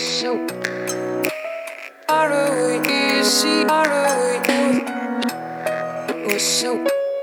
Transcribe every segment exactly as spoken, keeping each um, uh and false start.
So far away, you see far away. Was so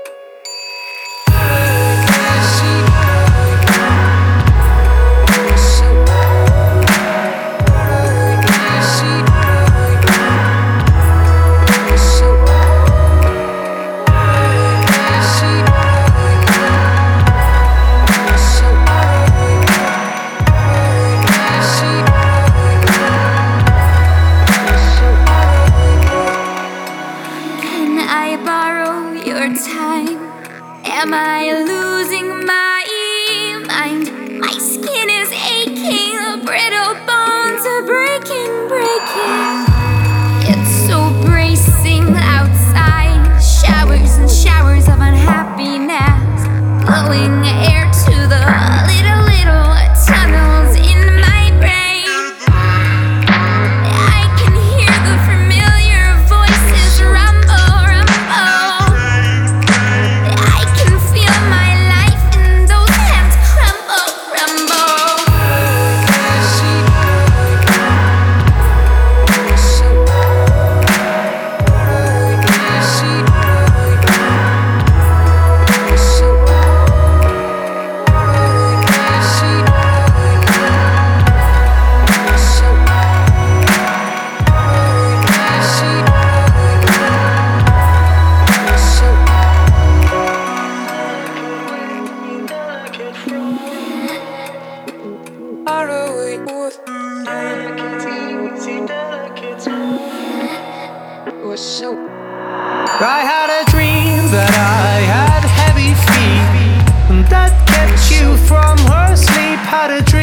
your time? Am I losing my mind? My skin is aching, the brittle bones are breaking, breaking. It's so bracing outside. Showers and showers of unhappiness, blowing air to the little, little tunnels in my brain. I can hear the familiar voices rumble, rumble. I can feel my life in those hands crumble, crumble. So I had a dream that I had heavy feet, and that kept you from her sleep. Had a dream